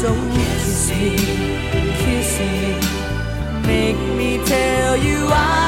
So kiss me, make me tell you I